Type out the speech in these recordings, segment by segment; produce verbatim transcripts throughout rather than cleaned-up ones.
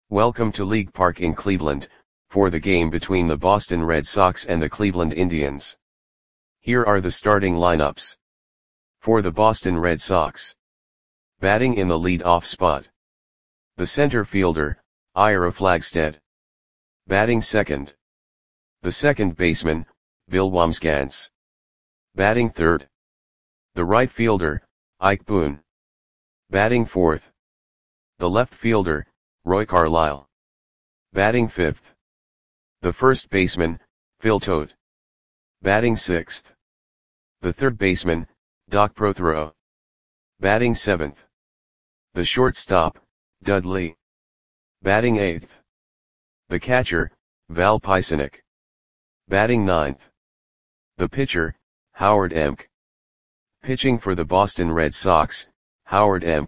Welcome to League Park in Cleveland, for the game between the Boston Red Sox and the Cleveland Indians. Here are the starting lineups. For the Boston Red Sox. Batting in the lead-off spot. The center fielder, Ira Flagstead. Batting second. The second baseman, Bill Wambsgans. Batting third. The right fielder, Ike Boone. Batting fourth. The left fielder, Roy Carlisle. Batting fifth. The first baseman, Phil Todt. Batting sixth. The third baseman, Doc Prothero. Batting seventh. The shortstop, Dudley. Batting eighth. The catcher, Val Pisanic. Batting ninth. The pitcher, Howard Emk. Pitching for the Boston Red Sox, Howard Emk.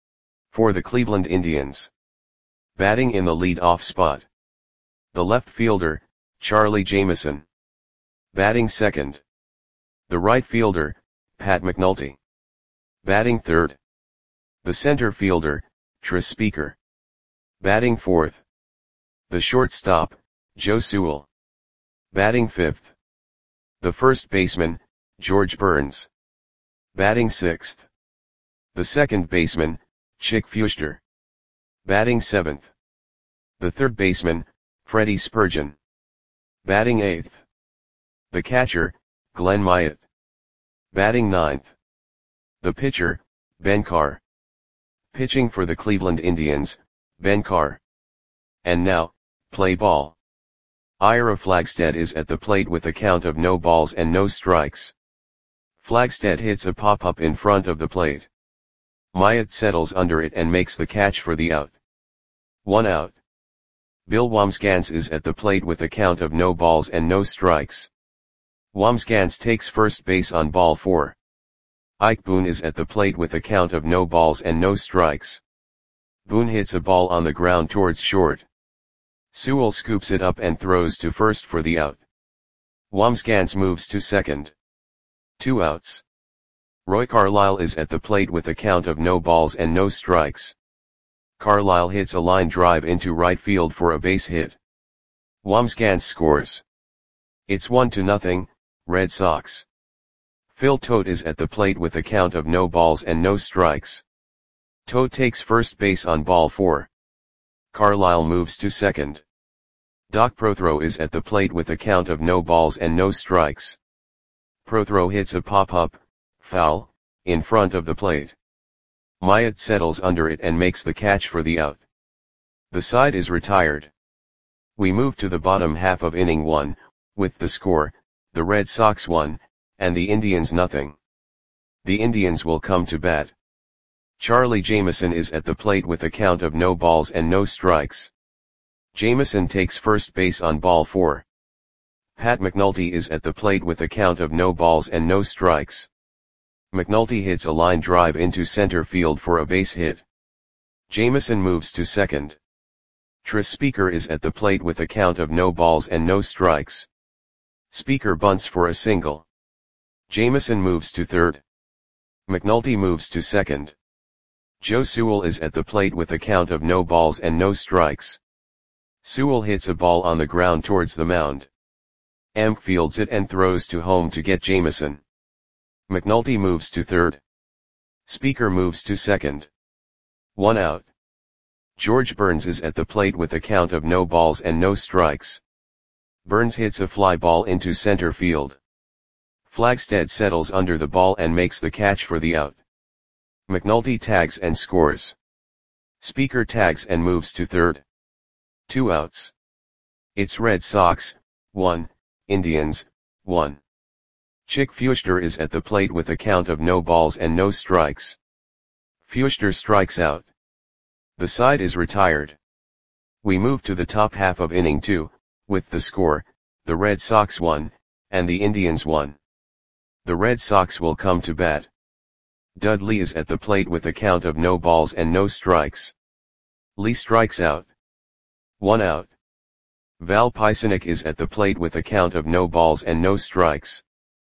For the Cleveland Indians. Batting in the lead-off spot. The left fielder, Charlie Jameson. Batting second. The right fielder, Pat McNulty. Batting third. The center fielder, Tris Speaker. Batting fourth. The shortstop, Joe Sewell. Batting fifth. The first baseman, George Burns. Batting sixth. The second baseman, Chick Feuchter. Batting seventh. The third baseman, Freddie Spurgeon. Batting eighth. The catcher, Glenn Myatt. Batting ninth. The pitcher, Ben Carr. Pitching for the Cleveland Indians, Ben Carr. And now, play ball. Ira Flagstead is at the plate with a count of no balls and no strikes. Flagstead hits a pop-up in front of the plate. Myatt settles under it and makes the catch for the out. One out. Bill Wambsgans is at the plate with a count of no balls and no strikes. Wambsgans takes first base on ball four. Ike Boone is at the plate with a count of no balls and no strikes. Boone hits a ball on the ground towards short. Sewell scoops it up and throws to first for the out. Wambsgans moves to second. Two outs. Roy Carlisle is at the plate with a count of no balls and no strikes. Carlisle hits a line drive into right field for a base hit. Wambsgans scores. It's one to nothing, Red Sox. Phil Todt is at the plate with a count of no balls and no strikes. Todt takes first base on ball four. Carlisle moves to second. Doc Prothero is at the plate with a count of no balls and no strikes. Prothero hits a pop-up, foul, in front of the plate. Myatt settles under it and makes the catch for the out. The side is retired. We move to the bottom half of inning one, with the score, the Red Sox one, and the Indians nothing. The Indians will come to bat. Charlie Jameson is at the plate with a count of no balls and no strikes. Jameson takes first base on ball four. Pat McNulty is at the plate with a count of no balls and no strikes. McNulty hits a line drive into center field for a base hit. Jameson moves to second. Tris Speaker is at the plate with a count of no balls and no strikes. Speaker bunts for a single. Jameson moves to third. McNulty moves to second. Joe Sewell is at the plate with a count of no balls and no strikes. Sewell hits a ball on the ground towards the mound. Emk fields it and throws to home to get Jameson. McNulty moves to third. Speaker moves to second. One out. George Burns is at the plate with a count of no balls and no strikes. Burns hits a fly ball into center field. Flagstead settles under the ball and makes the catch for the out. McNulty tags and scores. Speaker tags and moves to third. Two outs. It's Red Sox, one, Indians, one. Chick Feuchter is at the plate with a count of no balls and no strikes. Feuchter strikes out. The side is retired. We move to the top half of inning two, with the score, the Red Sox one, and the Indians one. The Red Sox will come to bat. Dudley is at the plate with a count of no balls and no strikes. Lee strikes out. One out. Val Pisanic is at the plate with a count of no balls and no strikes.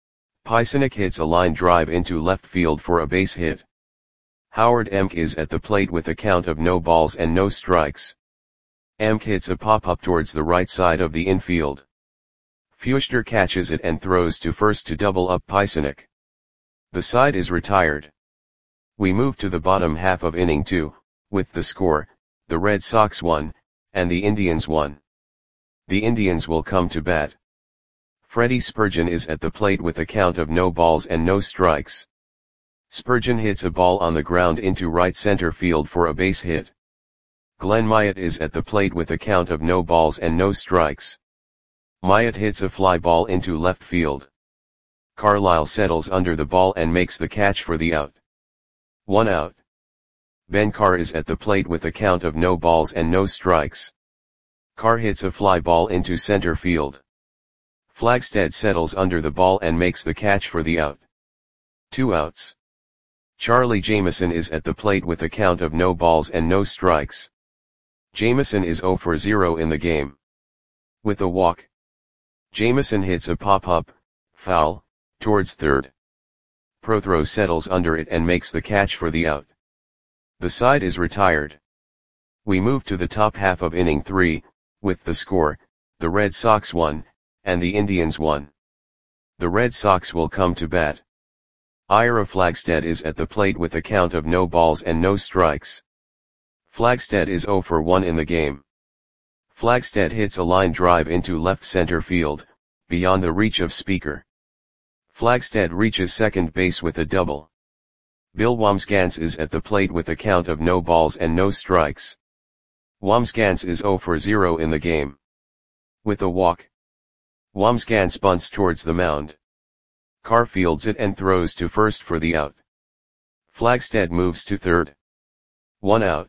Pisanic hits a line drive into left field for a base hit. Howard Emk is at the plate with a count of no balls and no strikes. Amk hits a pop-up towards the right side of the infield. Feuchter catches it and throws to first to double up Pysanik. The side is retired. We move to the bottom half of inning two, with the score, the Red Sox won, and the Indians won. The Indians will come to bat. Freddie Spurgeon is at the plate with a count of no balls and no strikes. Spurgeon hits a ball on the ground into right center field for a base hit. Glenn Myatt is at the plate with a count of no balls and no strikes. Myatt hits a fly ball into left field. Carlisle settles under the ball and makes the catch for the out. One out. Ben Carr is at the plate with a count of no balls and no strikes. Carr hits a fly ball into center field. Flagstead settles under the ball and makes the catch for the out. Two outs. Charlie Jameson is at the plate with a count of no balls and no strikes. Jameson is zero for zero in the game. With a walk, Jameson hits a pop-up, foul, towards third. Prothro settles under it and makes the catch for the out. The side is retired. We move to the top half of inning three, with the score, the Red Sox won, and the Indians won. The Red Sox will come to bat. Ira Flagstead is at the plate with a count of no balls and no strikes. Flagstead is zero for one in the game. Flagstead hits a line drive into left center field, beyond the reach of Speaker. Flagstead reaches second base with a double. Bill Wambsgans is at the plate with a count of no balls and no strikes. Wambsgans is zero for zero in the game. With a walk, Wambsgans bunts towards the mound. Carr fields it and throws to first for the out. Flagstead moves to third. One out.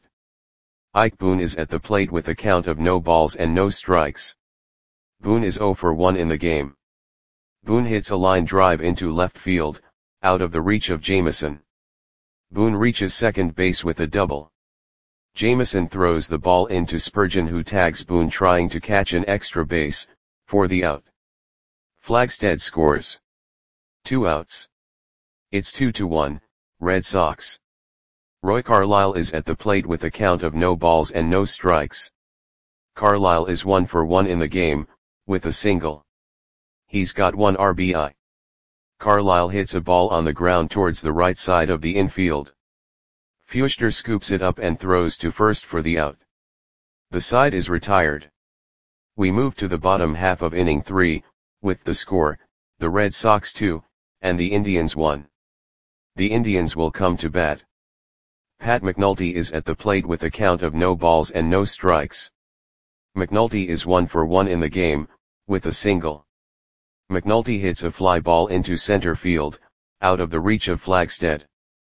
Ike Boone is at the plate with a count of no balls and no strikes. Boone is zero for one in the game. Boone hits a line drive into left field, out of the reach of Jameson. Boone reaches second base with a double. Jameson throws the ball into Spurgeon, who tags Boone trying to catch an extra base, for the out. Flagstead scores. Two outs. It's two to one, Red Sox. Roy Carlisle is at the plate with a count of no balls and no strikes. Carlisle is one for one in the game, with a single. He's got one R B I. Carlisle hits a ball on the ground towards the right side of the infield. Feuchter scoops it up and throws to first for the out. The side is retired. We move to the bottom half of inning three, with the score, the Red Sox two, and the Indians one. The Indians will come to bat. Pat McNulty is at the plate with a count of no balls and no strikes. McNulty is one for one in the game, with a single. McNulty hits a fly ball into center field, out of the reach of Flagstead.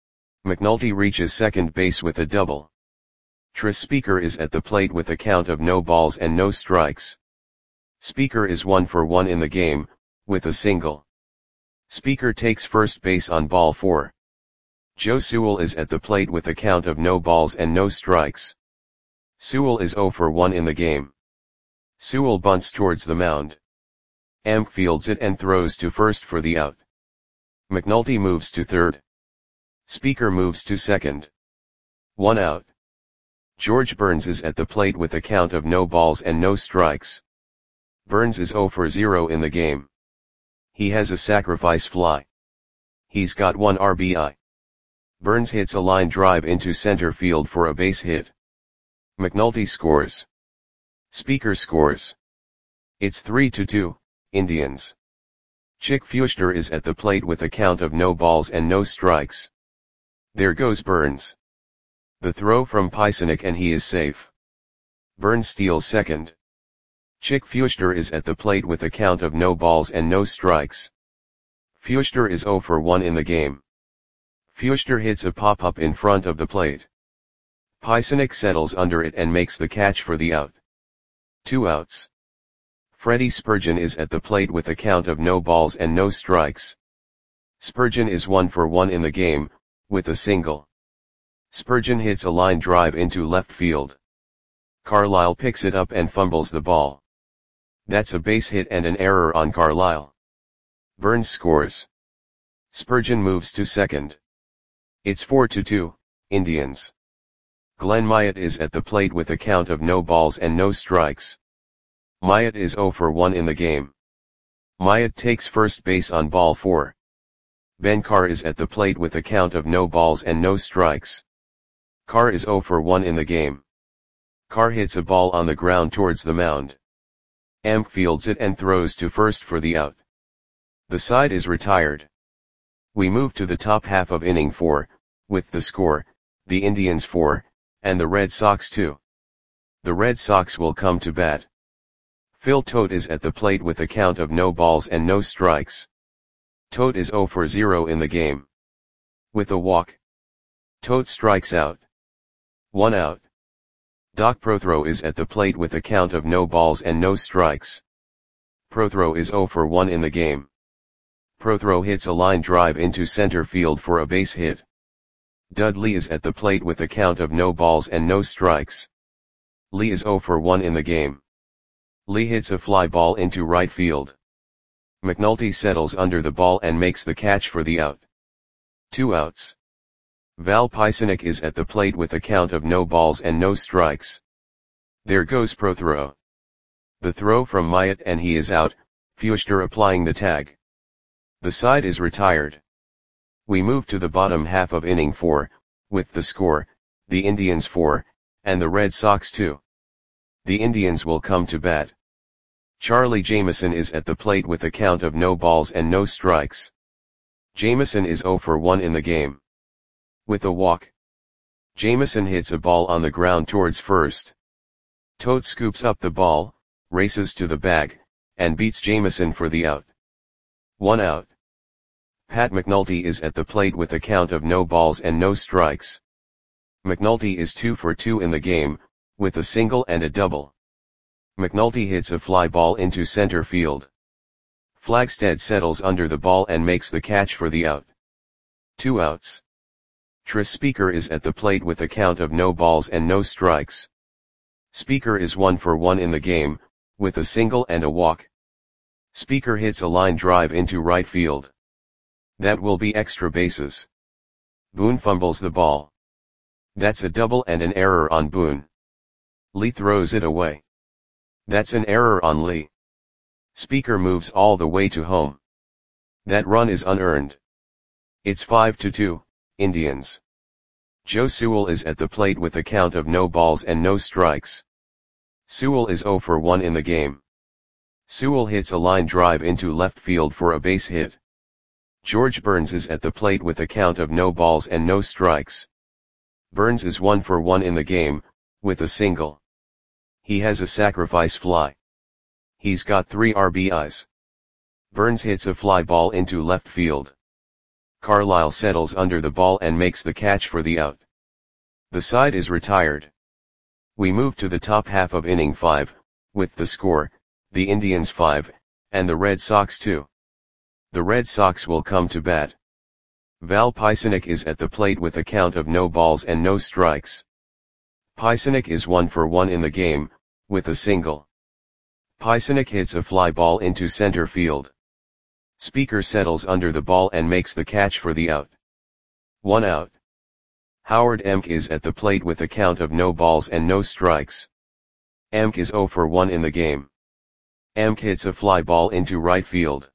McNulty reaches second base with a double. Tris Speaker is at the plate with a count of no balls and no strikes. Speaker is one for one in the game, with a single. Speaker takes first base on ball four. Joe Sewell is at the plate with a count of no balls and no strikes. Sewell is zero for one in the game. Sewell bunts towards the mound. Amk fields it and throws to first for the out. McNulty moves to third. Speaker moves to second. One out. George Burns is at the plate with a count of no balls and no strikes. Burns is zero for zero in the game. He has a sacrifice fly. He's got one R B I. Burns hits a line drive into center field for a base hit. McNulty scores. Speaker scores. It's three to two, Indians. Chick Feuchter is at the plate with a count of no balls and no strikes. There goes Burns. The throw from Pysanik and he is safe. Burns steals second. Chick Feuchter is at the plate with a count of no balls and no strikes. Feuchter is zero for one in the game. Feuchter hits a pop-up in front of the plate. Pysanik settles under it and makes the catch for the out. Two outs. Freddie Spurgeon is at the plate with a count of no balls and no strikes. Spurgeon is one for one in the game, with a single. Spurgeon hits a line drive into left field. Carlisle picks it up and fumbles the ball. That's a base hit and an error on Carlisle. Burns scores. Spurgeon moves to second. It's four to two, Indians. Glenn Myatt is at the plate with a count of no balls and no strikes. Myatt is zero for one in the game. Myatt takes first base on ball four. Ben Carr is at the plate with a count of no balls and no strikes. Carr is zero for one in the game. Carr hits a ball on the ground towards the mound. Emk fields it and throws to first for the out. The side is retired. We move to the top half of inning four, with the score, the Indians four, and the Red Sox two. The Red Sox will come to bat. Phil Tote is at the plate with a count of no balls and no strikes. Tote is zero for zero in the game. With a walk, Tote strikes out. One out. Doc Prothro is at the plate with a count of no balls and no strikes. Prothro is zero for one in the game. Prothro hits a line drive into center field for a base hit. Dudley is at the plate with a count of no balls and no strikes. Lee is zero for one in the game. Lee hits a fly ball into right field. McNulty settles under the ball and makes the catch for the out. Two outs. Val Pisanic is at the plate with a count of no balls and no strikes. There goes Prothro. The throw from Myatt and he is out, Feuchter applying the tag. The side is retired. We move to the bottom half of inning four, with the score, the Indians four, and the Red Sox two. The Indians will come to bat. Charlie Jameson is at the plate with a count of no balls and no strikes. Jameson is zero for one in the game. With a walk, Jameson hits a ball on the ground towards first. Tote scoops up the ball, races to the bag, and beats Jameson for the out. One out. Pat McNulty is at the plate with a count of no balls and no strikes. McNulty is two for two in the game, with a single and a double. McNulty hits a fly ball into center field. Flagstead settles under the ball and makes the catch for the out. Two outs. Tris Speaker is at the plate with a count of no balls and no strikes. Speaker is one for one in the game, with a single and a walk. Speaker hits a line drive into right field. That will be extra bases. Boone fumbles the ball. That's a double and an error on Boone. Lee throws it away. That's an error on Lee. Speaker moves all the way to home. That run is unearned. It's five to two, Indians. Joe Sewell is at the plate with a count of no balls and no strikes. Sewell is zero for one in the game. Sewell hits a line drive into left field for a base hit. George Burns is at the plate with a count of no balls and no strikes. Burns is one for one in the game, with a single. He has a sacrifice fly. He's got three R B Is. Burns hits a fly ball into left field. Carlisle settles under the ball and makes the catch for the out. The side is retired. We move to the top half of inning five, with the score, the Indians five, and the Red Sox two. The Red Sox will come to bat. Val Pisanic is at the plate with a count of no balls and no strikes. Pisanic is one for one in the game, with a single. Pisanic hits a fly ball into center field. Speaker settles under the ball and makes the catch for the out. One out. Howard Emk is at the plate with a count of no balls and no strikes. Emk is zero for one in the game. Emk hits a fly ball into right field.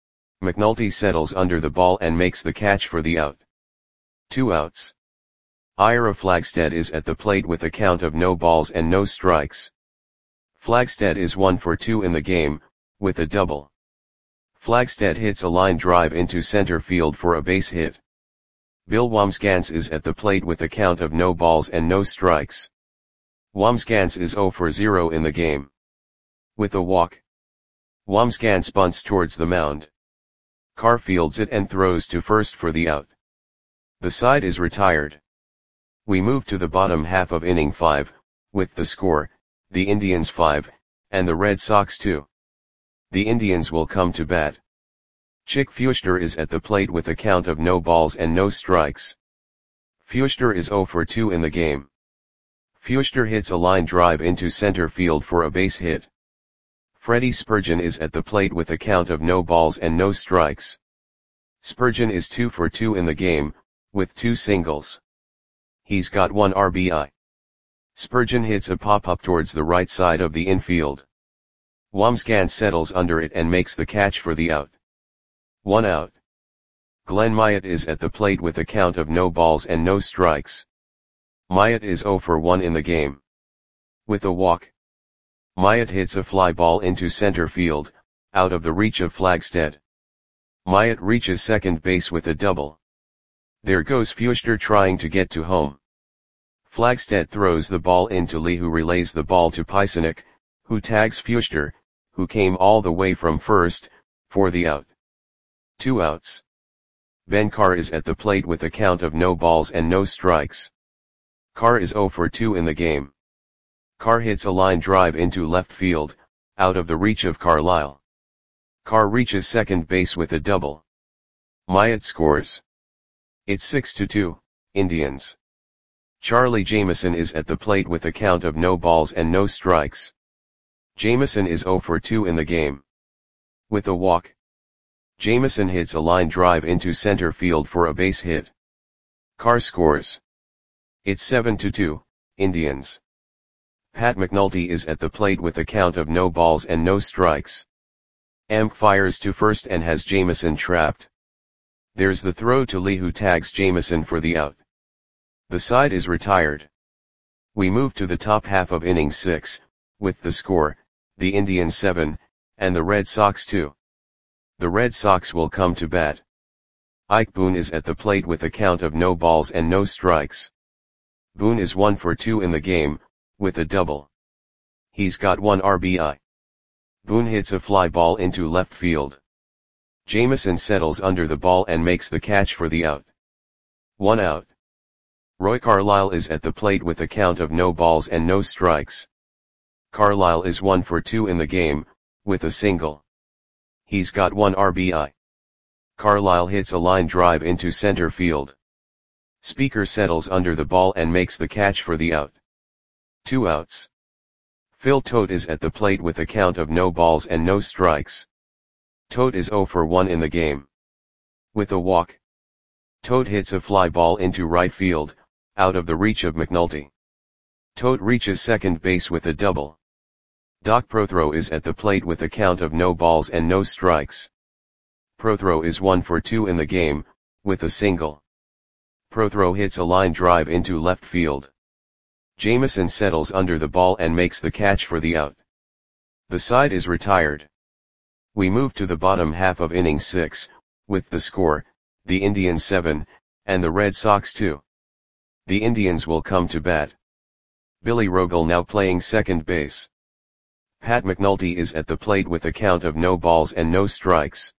McNulty settles under the ball and makes the catch for the out. Two outs. Ira Flagstead is at the plate with a count of no balls and no strikes. Flagstead is one for two in the game, with a double. Flagstead hits a line drive into center field for a base hit. Bill Wambsgans is at the plate with a count of no balls and no strikes. Wambsgans is zero for zero in the game. With a walk, Wambsgans bunts towards the mound. Carr fields it and throws to first for the out. The side is retired. We move to the bottom half of inning five, with the score, the Indians five, and the Red Sox two. The Indians will come to bat. Chick Feuchter is at the plate with a count of no balls and no strikes. Feuchter is zero for two in the game. Feuchter hits a line drive into center field for a base hit. Freddie Spurgeon is at the plate with a count of no balls and no strikes. Spurgeon is two for two in the game, with two singles. He's got one R B I. Spurgeon hits a pop-up towards the right side of the infield. Wamsgans settles under it and makes the catch for the out. One out. Glenn Myatt is at the plate with a count of no balls and no strikes. Myatt is oh for one in the game. With a walk. Myatt hits a fly ball into center field, out of the reach of Flagstedt. Myatt reaches second base with a double. There goes Feuchter trying to get to home. Flagstedt throws the ball into Lee, who relays the ball to Pisanek, who tags Feuchter, who came all the way from first, for the out. Two outs. Ben Carr is at the plate with a count of no balls and no strikes. Carr is oh for two in the game. Carr hits a line drive into left field, out of the reach of Carlisle. Carr reaches second base with a double. Myatt scores. It's six to two, Indians. Charlie Jameson is at the plate with a count of no balls and no strikes. Jameson is oh for two in the game. With a walk. Jameson hits a line drive into center field for a base hit. Carr scores. It's seven to two, Indians. Pat McNulty is at the plate with a count of no balls and no strikes. Amp fires to first and has Jameson trapped. There's the throw to Lee, who tags Jameson for the out. The side is retired. We move to the top half of inning six, with the score, the Indians seven, and the Red Sox two. The Red Sox will come to bat. Ike Boone is at the plate with a count of no balls and no strikes. Boone is one for two in the game, with a double. He's got one R B I. Boone hits a fly ball into left field. Jameson settles under the ball and makes the catch for the out. One out. Roy Carlisle is at the plate with a count of no balls and no strikes. Carlisle is one for two in the game, with a single. He's got one R B I. Carlisle hits a line drive into center field. Speaker settles under the ball and makes the catch for the out. Two outs. Phil Tote is at the plate with a count of no balls and no strikes. Tote is oh for one in the game. With a walk. Tote hits a fly ball into right field, out of the reach of McNulty. Tote reaches second base with a double. Doc Prothro is at the plate with a count of no balls and no strikes. Prothro is one for two in the game, with a single. Prothro hits a line drive into left field. Jameson settles under the ball and makes the catch for the out. The side is retired. We move to the bottom half of inning six, with the score, the Indians seven, and the Red Sox two. The Indians will come to bat. Billy Rogel now playing second base. Pat McNulty is at the plate with a count of no balls and no strikes.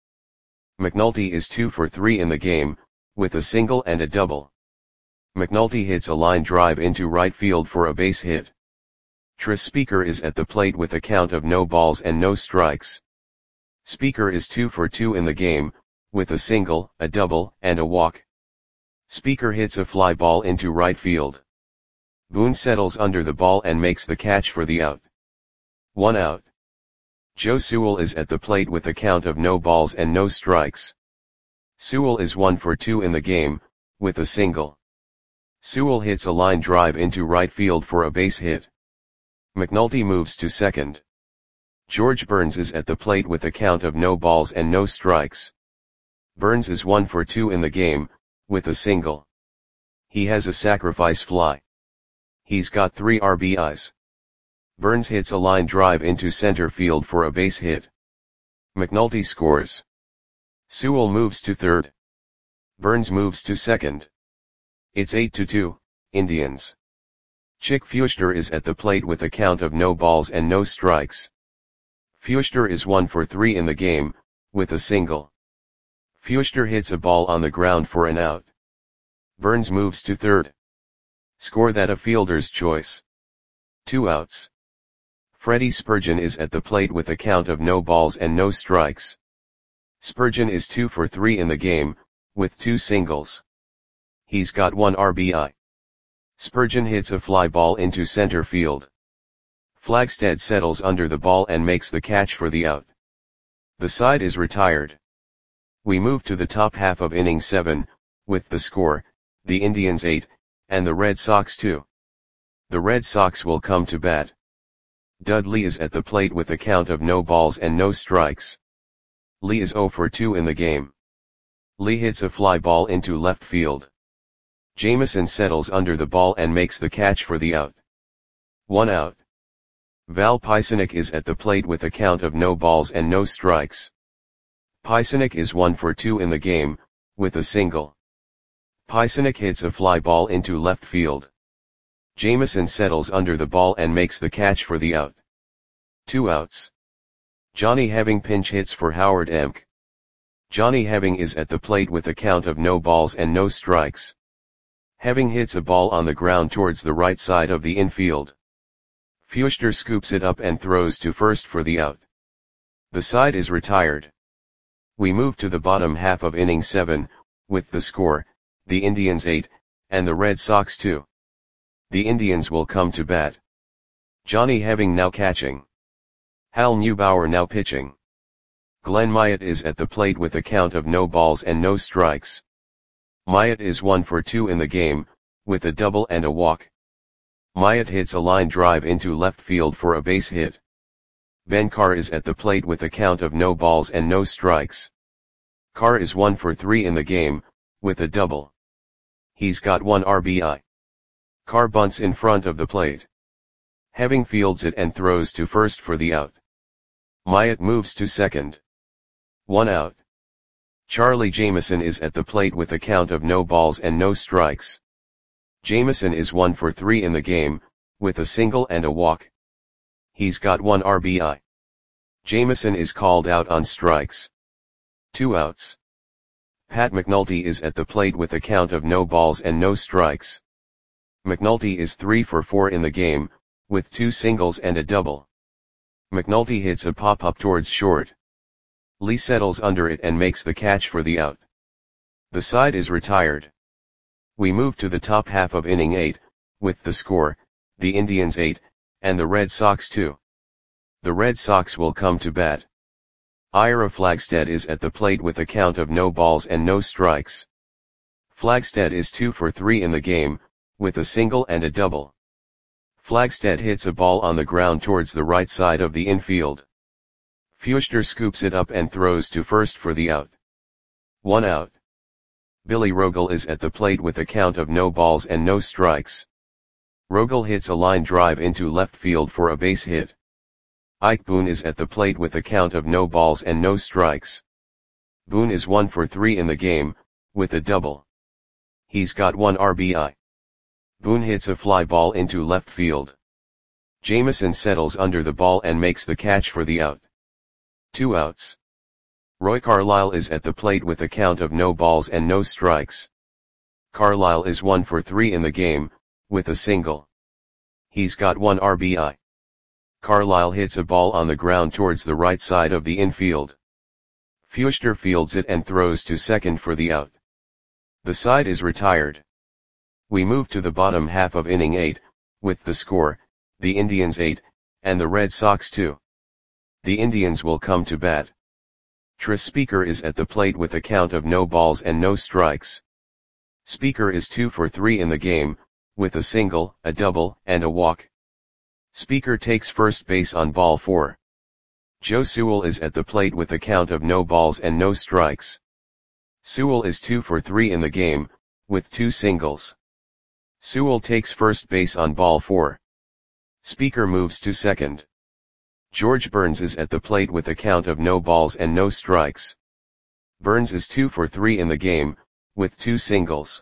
McNulty is two for three in the game, with a single and a double. McNulty hits a line drive into right field for a base hit. Tris Speaker is at the plate with a count of no balls and no strikes. Speaker is two for two in the game, with a single, a double, and a walk. Speaker hits a fly ball into right field. Boone settles under the ball and makes the catch for the out. One out. Joe Sewell is at the plate with a count of no balls and no strikes. Sewell is one for two in the game, with a single. Sewell hits a line drive into right field for a base hit. McNulty moves to second. George Burns is at the plate with a count of no balls and no strikes. Burns is one for two in the game, with a single. He has a sacrifice fly. He's got three R B Is. Burns hits a line drive into center field for a base hit. McNulty scores. Sewell moves to third. Burns moves to second. It's eight to two, Indians. Chick Feuchter is at the plate with a count of no balls and no strikes. Feuchter is one for three in the game, with a single. Feuchter hits a ball on the ground for an out. Burns moves to third. Score that a fielder's choice. Two outs. Freddie Spurgeon is at the plate with a count of no balls and no strikes. Spurgeon is two for three in the game, with two singles. He's got one R B I. Spurgeon hits a fly ball into center field. Flagstedt settles under the ball and makes the catch for the out. The side is retired. We move to the top half of inning seven, with the score, the Indians eight, and the Red Sox two. The Red Sox will come to bat. Dudley is at the plate with a count of no balls and no strikes. Lee is oh for two in the game. Lee hits a fly ball into left field. Jameson settles under the ball and makes the catch for the out. One out. Val Pisanic is at the plate with a count of no balls and no strikes. Pisanic is one for two in the game, with a single. Pisanic hits a fly ball into left field. Jameson settles under the ball and makes the catch for the out. Two outs. Johnny Heving pinch hits for Howard Emk. Johnny Heving is at the plate with a count of no balls and no strikes. Heving hits a ball on the ground towards the right side of the infield. Feuchter scoops it up and throws to first for the out. The side is retired. We move to the bottom half of inning seven, with the score, the Indians eight, and the Red Sox two. The Indians will come to bat. Johnny Heving now catching. Hal Neubauer now pitching. Glenn Myatt is at the plate with a count of no balls and no strikes. Myatt is one for two in the game, with a double and a walk. Myatt hits a line drive into left field for a base hit. Ben Carr is at the plate with a count of no balls and no strikes. Carr is one for three in the game, with a double. He's got one R B I. Carr bunts in front of the plate. Heving fields it and throws to first for the out. Myatt moves to second. One out. Charlie Jameson is at the plate with a count of no balls and no strikes. Jameson is one for three in the game, with a single and a walk. He's got one R B I. Jameson is called out on strikes. Two outs. Pat McNulty is at the plate with a count of no balls and no strikes. McNulty is three for four in the game, with two singles and a double. McNulty hits a pop-up towards short. Lee settles under it and makes the catch for the out. The side is retired. We move to the top half of inning eight, with the score, the Indians eight, and the Red Sox two. The Red Sox will come to bat. Ira Flagstead is at the plate with a count of no balls and no strikes. Flagstead is two for three in the game, with a single and a double. Flagstead hits a ball on the ground towards the right side of the infield. Feuchter scoops it up and throws to first for the out. One out. Billy Rogel is at the plate with a count of no balls and no strikes. Rogel hits a line drive into left field for a base hit. Ike Boone is at the plate with a count of no balls and no strikes. Boone is one for three in the game, with a double. He's got one R B I. Boone hits a fly ball into left field. Jameson settles under the ball and makes the catch for the out. Two outs. Roy Carlisle is at the plate with a count of no balls and no strikes. Carlisle is one for three in the game, with a single. He's got one R B I. Carlisle hits a ball on the ground towards the right side of the infield. Feuchter fields it and throws to second for the out. The side is retired. We move to the bottom half of inning eight, with the score, the Indians eight, and the Red Sox two. The Indians will come to bat. Tris Speaker is at the plate with a count of no balls and no strikes. Speaker is two for three in the game, with a single, a double, and a walk. Speaker takes first base on ball four. Joe Sewell is at the plate with a count of no balls and no strikes. Sewell is two for three in the game, with two singles. Sewell takes first base on ball four. Speaker moves to second. George Burns is at the plate with a count of no balls and no strikes. Burns is two for three in the game, with two singles.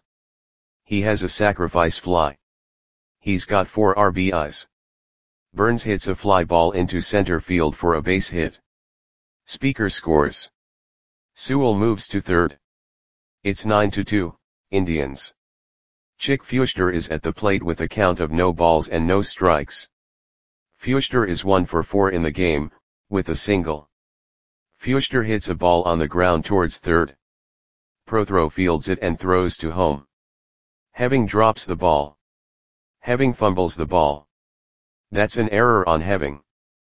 He has a sacrifice fly. He's got four R B Is. Burns hits a fly ball into center field for a base hit. Speaker scores. Sewell moves to third. It's nine to two, Indians. Chick Feuchter is at the plate with a count of no balls and no strikes. Feuchter is one for four in the game, with a single. Feuchter hits a ball on the ground towards third. Prothro fields it and throws to home. Heving drops the ball. Heving fumbles the ball. That's an error on Heving.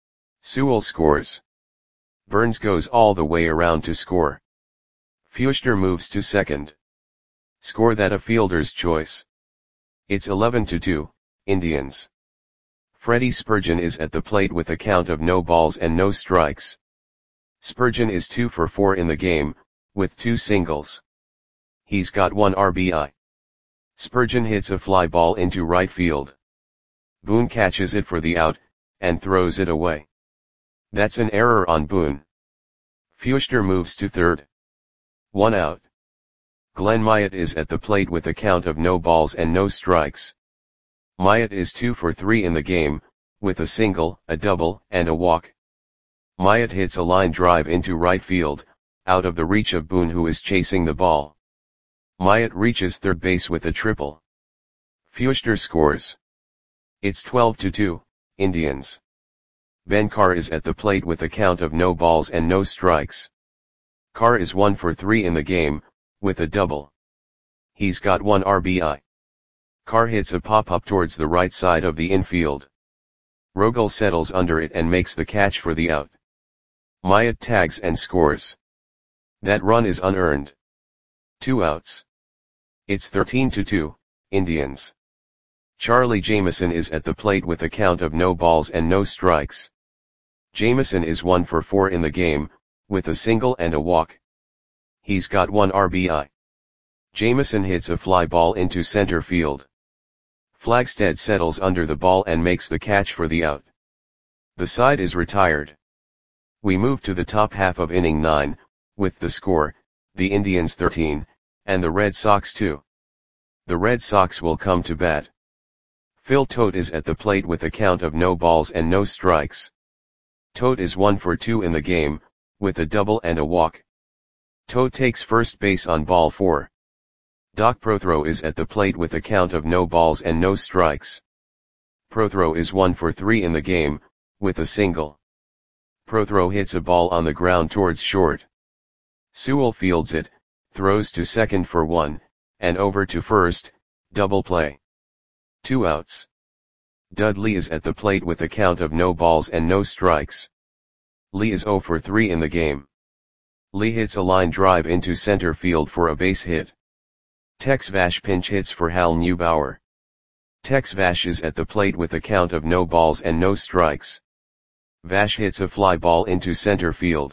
Sewell scores. Burns goes all the way around to score. Feuchter moves to second. Score that a fielder's choice. It's eleven to two, Indians. Freddie Spurgeon is at the plate with a count of no balls and no strikes. Spurgeon is two for four in the game, with two singles. He's got one R B I. Spurgeon hits a fly ball into right field. Boone catches it for the out, and throws it away. That's an error on Boone. Feuchter moves to third. One out. Glenn Myatt is at the plate with a count of no balls and no strikes. Myatt is two for three in the game, with a single, a double, and a walk. Myatt hits a line drive into right field, out of the reach of Boone, who is chasing the ball. Myatt reaches third base with a triple. Feuchter scores. It's twelve to two, Indians. Ben Carr is at the plate with a count of no balls and no strikes. Carr is one for three in the game, with a double. He's got one R B I. Carr hits a pop-up towards the right side of the infield. Rogel settles under it and makes the catch for the out. Myatt tags and scores. That run is unearned. Two outs. It's thirteen to two, Indians. Charlie Jameson is at the plate with a count of no balls and no strikes. Jameson is one for four in the game, with a single and a walk. He's got one R B I. Jameson hits a fly ball into center field. Flagstead settles under the ball and makes the catch for the out. The side is retired. We move to the top half of inning nine, with the score, the Indians thirteen, and the Red Sox two. The Red Sox will come to bat. Phil Tote is at the plate with a count of no balls and no strikes. Tote is one for two in the game, with a double and a walk. Tote takes first base on ball four. Doc Prothro is at the plate with a count of no balls and no strikes. Prothro is one for three in the game, with a single. Prothro hits a ball on the ground towards short. Sewell fields it, throws to second for one, and over to first, double play. Two outs. Dudley is at the plate with a count of no balls and no strikes. Lee is zero for three in the game. Lee hits a line drive into center field for a base hit. Tex Vash pinch hits for Hal Neubauer. Tex Vash is at the plate with a count of no balls and no strikes. Vash hits a fly ball into center field.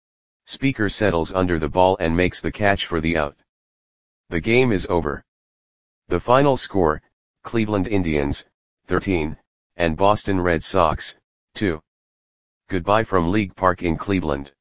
Speaker settles under the ball and makes the catch for the out. The game is over. The final score, Cleveland Indians, thirteen, and Boston Red Sox, two. Goodbye from League Park in Cleveland.